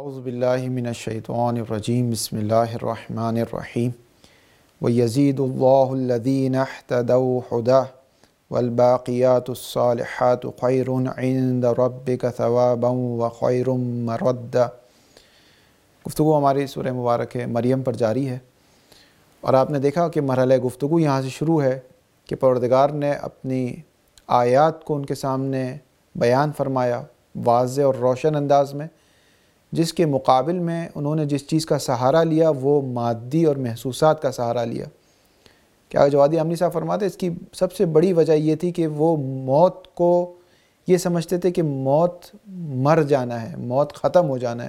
اعوذ باللہ من الشیطان الرجیم بسم اللہ الرحمن الرحیم وَيَزِيدُ اللَّهُ الَّذِينَ اهْتَدَوْا هُدًى وَالْبَاقِيَاتُ الصَّالِحَاتُ خَيْرٌ عِندَ رَبِّكَ ثَوَابًا وَخَيْرٌ مَرَدًّا۔ گفتگو ہماری سورہ مبارک مریم پر جاری ہے، اور آپ نے دیکھا کہ مرحلہ گفتگو یہاں سے شروع ہے کہ پروردگار نے اپنی آیات کو ان کے سامنے بیان فرمایا واضح اور روشن انداز میں، جس کے مقابل میں انہوں نے جس چیز کا سہارا لیا وہ مادی اور محسوسات کا سہارا لیا۔ کیا جوادی امنی صاحب فرماتے اس کی سب سے بڑی وجہ یہ تھی کہ وہ موت کو یہ سمجھتے تھے کہ موت مر جانا ہے، موت ختم ہو جانا ہے،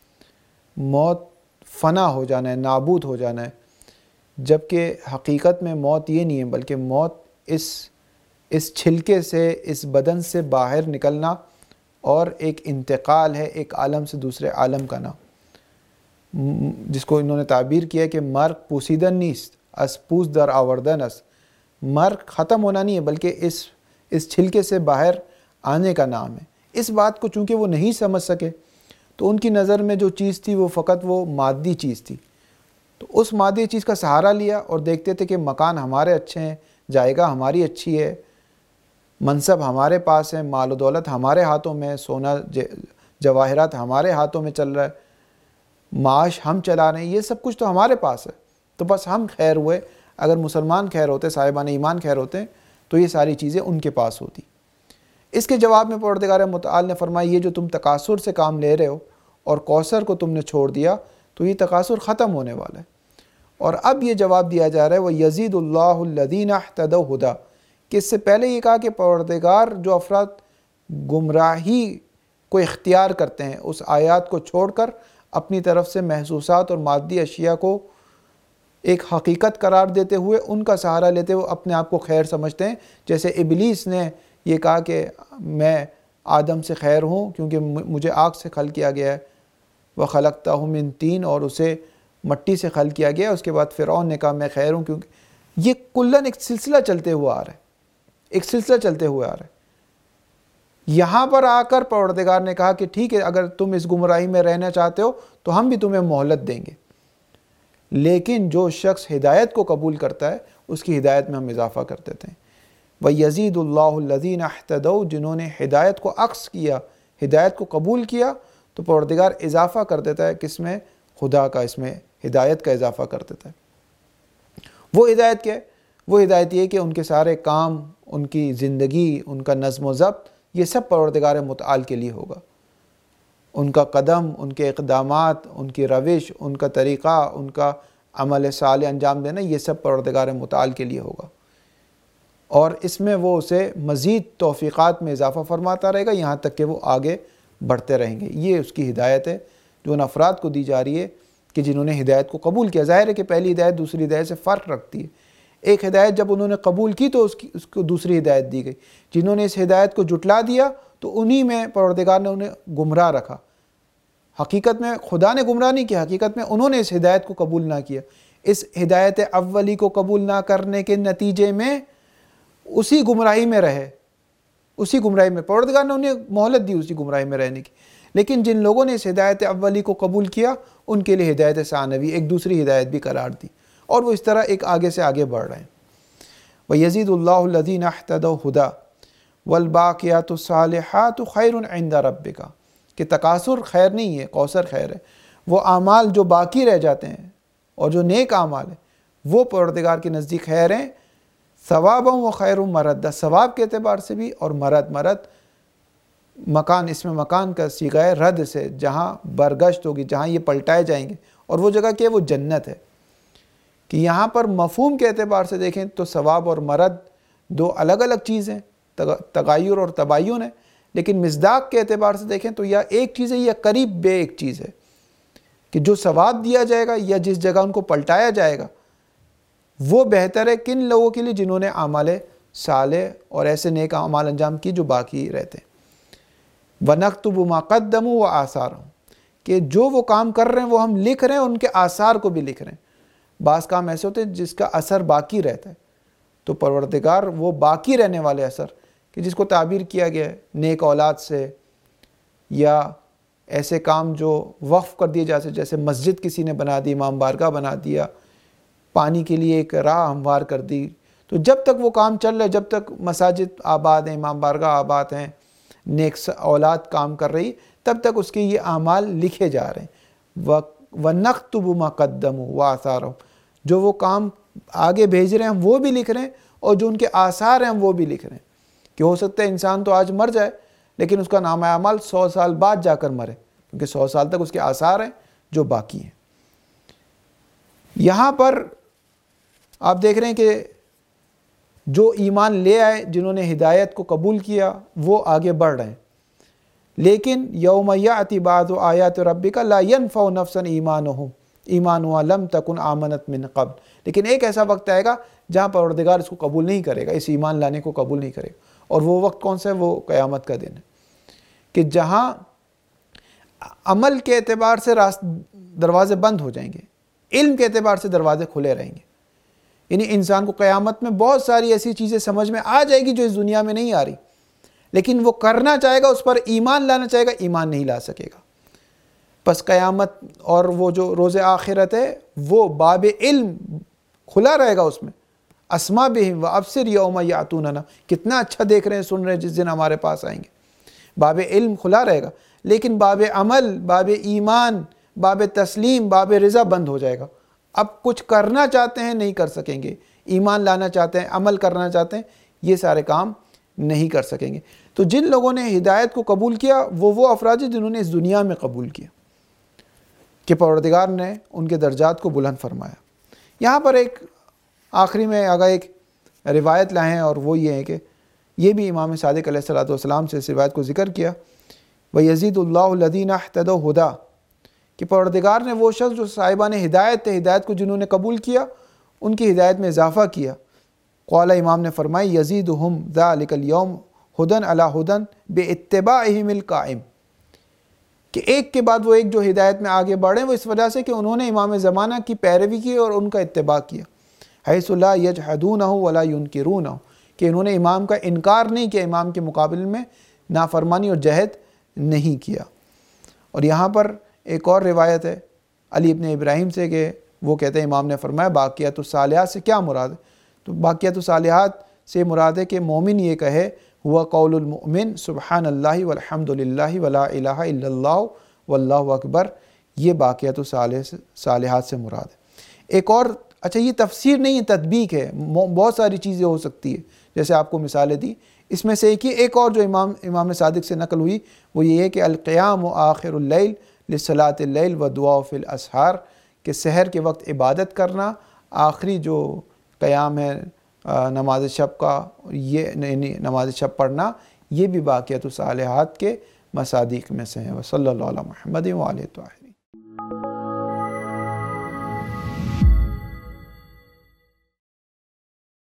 موت فنا ہو جانا ہے، نابود ہو جانا ہے، جبکہ حقیقت میں موت یہ نہیں ہے، بلکہ موت اس چھلکے سے، اس بدن سے باہر نکلنا اور ایک انتقال ہے ایک عالم سے دوسرے عالم کا نام، جس کو انہوں نے تعبیر کیا کہ مرگ پوسیدن نیست اس پوس در آوردن است۔ مرگ ختم ہونا نہیں ہے بلکہ اس چھلکے سے باہر آنے کا نام ہے۔ اس بات کو چونکہ وہ نہیں سمجھ سکے تو ان کی نظر میں جو چیز تھی وہ فقط وہ مادی چیز تھی، تو اس مادی چیز کا سہارا لیا اور دیکھتے تھے کہ مکان ہمارے اچھے ہیں، جائیگاہ ہماری اچھی ہے، منصب ہمارے پاس ہے، مال و دولت ہمارے ہاتھوں میں، سونا جواہرات ہمارے ہاتھوں میں چل رہا ہے، معاش ہم چلا رہے ہیں، یہ سب کچھ تو ہمارے پاس ہے، تو بس ہم خیر ہوئے۔ اگر مسلمان خیر ہوتے، صاحبان ایمان خیر ہوتے تو یہ ساری چیزیں ان کے پاس ہوتی۔ اس کے جواب میں پروردگار متعال نے فرمایا یہ جو تم تکاثر سے کام لے رہے ہو اور کوثر کو تم نے چھوڑ دیا تو یہ تکاثر ختم ہونے والا ہے۔ اور اب یہ جواب دیا جا رہا ہے وَيَزِيدُ اللَّهُ الَّذِينَ اهْتَدَوْا هُدًى، کہ اس سے پہلے یہ کہا کہ پروردگار جو افراد گمراہی کو اختیار کرتے ہیں اس آیات کو چھوڑ کر اپنی طرف سے محسوسات اور مادی اشیاء کو ایک حقیقت قرار دیتے ہوئے ان کا سہارا لیتے ہوئے اپنے آپ کو خیر سمجھتے ہیں، جیسے ابلیس نے یہ کہا کہ میں آدم سے خیر ہوں کیونکہ مجھے آگ سے خلق کیا گیا ہے، وَخَلَقْتَهُ مِن طِين، اور اسے مٹی سے خلق کیا گیا۔ اس کے بعد فرعون نے کہا میں خیر ہوں، کیونکہ یہ کلن ایک سلسلہ چلتے ہوا آ رہا ہے، ایک سلسلہ چلتے ہوئے آ رہا ہے۔ یہاں پر آ کر پروردگار نے کہا کہ ٹھیک ہے اگر تم اس گمراہی میں رہنا چاہتے ہو تو ہم بھی تمہیں مہلت دیں گے، لیکن جو شخص ہدایت کو قبول کرتا ہے اس کی ہدایت میں ہم اضافہ کر دیتے ہیں۔ وَيَزِيدُ اللَّهُ الَّذِينَ اهْتَدَوْا، جنہوں نے ہدایت کو عکس کیا، ہدایت کو قبول کیا تو پروردگار اضافہ کر دیتا ہے کس میں؟ خدا کا، اس میں ہدایت کا اضافہ کر دیتا ہے۔ وہ ہدایت کیا ہے؟ وہ ہدایت یہ کہ ان کے سارے کام، ان کی زندگی، ان کا نظم و ضبط یہ سب پروردگار متعال کے لیے ہوگا۔ ان کا قدم، ان کے اقدامات، ان کی روش، ان کا طریقہ، ان کا عمل صالح انجام دینا یہ سب پروردگار متعال کے لیے ہوگا، اور اس میں وہ اسے مزید توفیقات میں اضافہ فرماتا رہے گا یہاں تک کہ وہ آگے بڑھتے رہیں گے۔ یہ اس کی ہدایت ہے جو ان افراد کو دی جا رہی ہے کہ جنہوں نے ہدایت کو قبول کیا۔ ظاہر ہے کہ پہلی ہدایت دوسری ہدایت سے فرق رکھتی ہے۔ ایک ہدایت جب انہوں نے قبول کی تو اس کو دوسری ہدایت دی گئی، جنہوں نے اس ہدایت کو جھٹلا دیا تو انہی میں پروردگار نے انہیں گمراہ رکھا۔ حقیقت میں خدا نے گمراہ نہیں کیا، حقیقت میں انہوں نے اس ہدایت کو قبول نہ کیا۔ اس ہدایت اولی کو قبول نہ کرنے کے نتیجے میں اسی گمراہی میں رہے، اسی گمراہی میں پروردگار نے انہیں مہلت دی اسی گمراہی میں رہنے کی۔ لیکن جن لوگوں نے اس ہدایت اولی کو قبول کیا ان کے لیے ہدایت ثانوی ایک دوسری ہدایت بھی قرار دی، اور وہ اس طرح ایک آگے سے آگے بڑھ رہے ہیں۔ وَيَزِيدُ اللَّهُ الَّذِينَ اهْتَدَوْا هُدًى وَالْبَاقِيَاتُ الصَّالِحَاتُ خَيْرٌ عِندَ رَبِّكَ، کہ تکاثر خیر نہیں ہے، کوثر خیر ہے۔ وہ اعمال جو باقی رہ جاتے ہیں اور جو نیک اعمال ہیں وہ پروردگار کے نزدیک خیر ہیں، ثواباً وخیر مردا، ثواب کے اعتبار سے بھی، اور مرد مکان، اس میں مکان کا صیغہ ہے رد سے، جہاں برگشت ہوگی، جہاں یہ پلٹائے جائیں گے، اور وہ جگہ کیا ہے؟ وہ جنت ہے۔ کہ یہاں پر مفہوم کے اعتبار سے دیکھیں تو ثواب اور مرد دو الگ الگ چیزیں، تغیر اور تباین ہے، لیکن مصداق کے اعتبار سے دیکھیں تو یا ایک چیز ہے یا قریب بے ایک چیز ہے، کہ جو ثواب دیا جائے گا یا جس جگہ ان کو پلٹایا جائے گا وہ بہتر ہے کن لوگوں کے لیے؟ جنہوں نے اعمال صالح اور ایسے نیک اعمال انجام کی جو باقی رہتے ہیں۔ وَنَكْتُبُ مَا قَدَّمُوا وَآثَارَهُمْ، کہ جو وہ کام کر رہے ہیں وہ ہم لکھ رہے ہیں، ان کے آثار کو بھی لکھ رہے ہیں۔ بعض کام ایسے ہوتے ہیں جس کا اثر باقی رہتا ہے، تو پروردگار وہ باقی رہنے والے اثر کہ جس کو تعبیر کیا گیا ہے نیک اولاد سے، یا ایسے کام جو وقف کر دیے جیسے مسجد کسی نے بنا دی، امام بارگاہ بنا دیا، پانی کے لیے ایک راہ ہموار کر دی، تو جب تک وہ کام چل رہا ہے، جب تک مساجد آباد ہیں، امام بارگاہ آباد ہیں، نیک اولاد کام کر رہی، تب تک اس کے یہ اعمال لکھے جا رہے ہیں۔ وَنَكْتُبُ مَا قَدَّمُوا وَآثَارَهُمْ، جو وہ کام آگے بھیج رہے ہیں وہ بھی لکھ رہے ہیں، اور جو ان کے آثار ہیں وہ بھی لکھ رہے ہیں۔ کہ ہو سکتا ہے انسان تو آج مر جائے لیکن اس کا نامہ اعمال 100 سال بعد جا کر مرے، کیونکہ 100 سال تک اس کے آثار ہیں جو باقی ہیں۔ یہاں پر آپ دیکھ رہے ہیں کہ جو ایمان لے آئے، جنہوں نے ہدایت کو قبول کیا، وہ آگے بڑھ رہے ہیں، لیکن یوم یأتی بعض آیات ربک لا ینفع نفسا ایمانها لم تکن آمنت من قبل، لیکن ایک ایسا وقت آئے گا جہاں پروردگار اس کو قبول نہیں کرے گا، اس ایمان لانے کو قبول نہیں کرے گا، اور وہ وقت کون سا ہے؟ وہ قیامت کا دن ہے، کہ جہاں عمل کے اعتبار سے دروازے بند ہو جائیں گے، علم کے اعتبار سے دروازے کھلے رہیں گے۔ یعنی انسان کو قیامت میں بہت ساری ایسی چیزیں سمجھ میں آ جائے گی جو اس دنیا میں نہیں آ رہی، لیکن وہ کرنا چاہے گا، اس پر ایمان لانا چاہے گا، ایمان نہیں لا سکے گا۔ پس قیامت اور وہ جو روز آخرت ہے وہ باب علم کھلا رہے گا، اس میں اسما بہم وابصر یوم یاتوننا، کتنا اچھا دیکھ رہے ہیں، سن رہے ہیں، جس دن ہمارے پاس آئیں گے، باب علم کھلا رہے گا، لیکن باب عمل، باب ایمان، باب تسلیم، باب رضا بند ہو جائے گا۔ اب کچھ کرنا چاہتے ہیں نہیں کر سکیں گے، ایمان لانا چاہتے ہیں، عمل کرنا چاہتے ہیں، یہ سارے کام نہیں کر سکیں گے۔ تو جن لوگوں نے ہدایت کو قبول کیا وہ افراد ہیں جنہوں نے اس دنیا میں قبول کیا، کہ پروردگار نے ان کے درجات کو بلند فرمایا۔ یہاں پر ایک آخری میں اگر ایک روایت لائیں ہیں، اور وہ یہ ہے کہ یہ بھی امام صادق علیہ السلام سے اس روایت کو ذکر کیا، وَيَزِيدُ اللَّهُ الَّذِينَ اهْتَدَوْا هُدًى، کہ پروردگار نے وہ شخص جو صاحبان ہدایت تھے، ہدایت کو جنہوں نے قبول کیا، ان کی ہدایت میں اضافہ کیا۔ قال امام نے فرمائی یزیدہم ذالک اليوم ہدن علی ہدن باتباعہم القائم، کہ ایک کے بعد وہ ایک جو ہدایت میں آگے بڑھے، وہ اس وجہ سے کہ انہوں نے امام زمانہ کی پیروی کی اور ان کا اتباع کیا، حیث لا یجحدونہ ولا ینکرونہ، کہ انہوں نے امام کا انکار نہیں کیا، امام کے مقابلے میں نافرمانی اور جہد نہیں کیا۔ اور یہاں پر ایک اور روایت ہے علی ابن ابراہیم سے کہ وہ کہتے ہیں امام نے فرمایا باقیات الصالحات سے کیا مراد ہے؟ تو باقیات الصالحات سے مراد ہے کہ مومن یہ کہے ہوا قول المؤمن سبحان اللہ والحمد للہ ولا الہ الا اللہ واللہ اکبر، یہ باقیات الصالحات سے مراد ہے۔ ایک اور اچھا، یہ تفسیر نہیں ہے، تطبیق ہے، بہت ساری چیزیں ہو سکتی ہے، جیسے آپ کو مثالیں دی، اس میں سے ایک اور جو امام صادق سے نقل ہوئی وہ یہ ہے کہ القیام آخر اللیل لصلاۃ اللیل و دعاء فی الاسحار، کہ سحر کے وقت عبادت کرنا، آخری جو قیام ہے نماز شب کا، یہ نماز شب پڑھنا، یہ بھی باقیات الصالحات کے مصادیق میں سے ہیں۔ وصلی اللہ علی محمد وآلہ الطاہرین۔